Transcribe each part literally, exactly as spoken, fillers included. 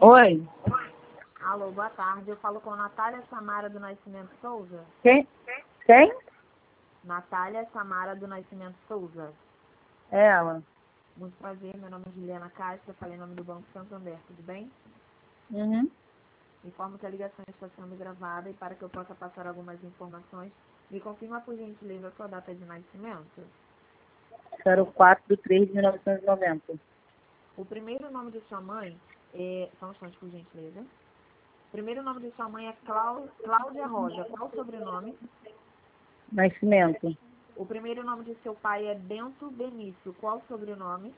Oi. Alô, boa tarde. Eu falo com a Natália Samara do Nascimento Souza. Quem? Quem? Natália Samara do Nascimento Souza. Ela. Muito prazer, meu nome é Juliana Castro, eu falei em nome do Banco Santander, tudo bem? Uhum. Informo que a ligação está sendo gravada e para que eu possa passar algumas informações, me confirma por gentileza a sua data de nascimento. zero quatro de três de mil novecentos e noventa. O primeiro nome de sua mãe é... Só um instante, por gentileza. O primeiro nome de sua mãe é Clau... Cláudia Rosa. Qual o sobrenome? Nascimento. O primeiro nome de seu pai é Bento Benício. Qual o sobrenome?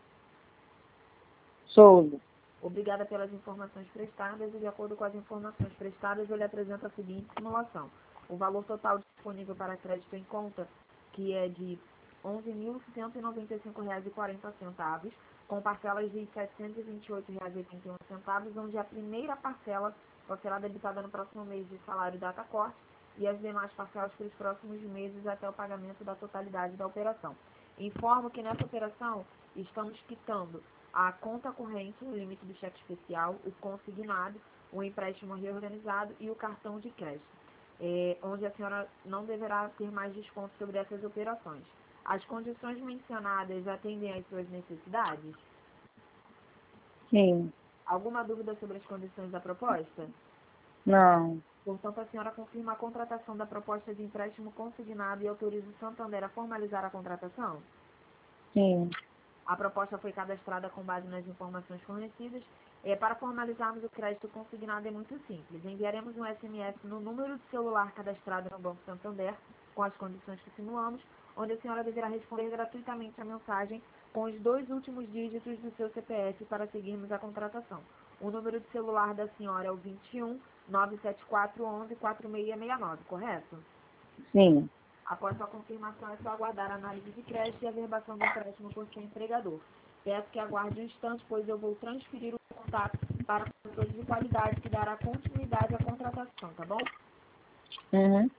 Souza. Obrigada pelas informações prestadas e, de acordo com as informações prestadas, eu lhe apresento a seguinte simulação. O valor total disponível para crédito em conta, que é de onze mil cento e noventa e cinco reais e quarenta centavos, com parcelas de setecentos e vinte e oito reais e oitenta e um centavos, onde a primeira parcela só será debitada no próximo mês de salário e data corte, e as demais parcelas para os próximos meses até o pagamento da totalidade da operação. Informo que nessa operação estamos quitando a conta corrente, o limite do cheque especial, o consignado, o empréstimo reorganizado e o cartão de crédito, é, onde a senhora não deverá ter mais desconto sobre essas operações. As condições mencionadas atendem às suas necessidades? Sim. Alguma dúvida sobre as condições da proposta? Não. Portanto, a senhora confirma a contratação da proposta de empréstimo consignado e autoriza o Santander a formalizar a contratação? Sim. A proposta foi cadastrada com base nas informações fornecidas. É, para formalizarmos o crédito consignado é muito simples. Enviaremos um S M S no número de celular cadastrado no Banco Santander, com as condições que simulamos, onde a senhora deverá responder gratuitamente a mensagem com os dois últimos dígitos do seu C P F para seguirmos a contratação. O número de celular da senhora é o vinte e um, nove sete quatro, onze, quatro seis seis nove, correto? Sim. Após sua confirmação, é só aguardar a análise de crédito e a verbação do empréstimo por seu empregador. Peço que aguarde um instante, pois eu vou transferir o contato para o controle de qualidade que dará continuidade à contratação, tá bom? Uhum.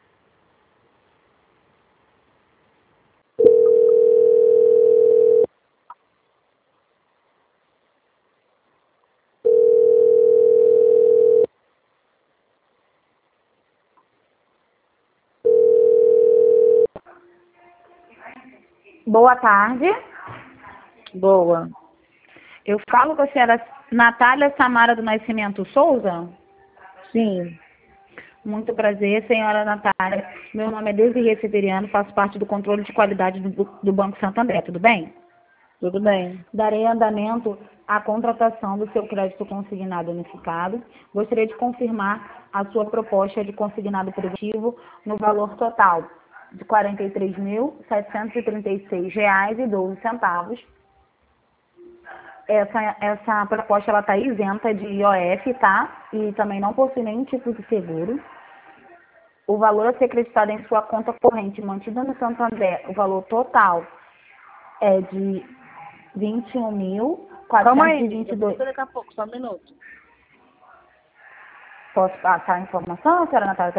Boa tarde. Boa. Eu falo com a senhora Natália Samara do Nascimento Souza. Sim. Muito prazer, senhora Natália. Meu nome é Desirê Severiano, faço parte do controle de qualidade do, do Banco Santander, tudo bem? Tudo bem. Darei andamento à contratação do seu crédito consignado unificado. Gostaria de confirmar a sua proposta de consignado produtivo no valor total de quarenta e três mil, setecentos e trinta e seis reais e doze centavos. Essa, essa proposta ela está isenta de I O F, tá? E também não possui nenhum tipo de seguro. O valor a ser acreditado em sua conta corrente mantida no Santander, o valor total é de vinte e um mil, Calma quatrocentos aí, e amiga. vinte e Eu dois. vou daqui a pouco, só um minuto. Posso passar a informação, senhora Natália?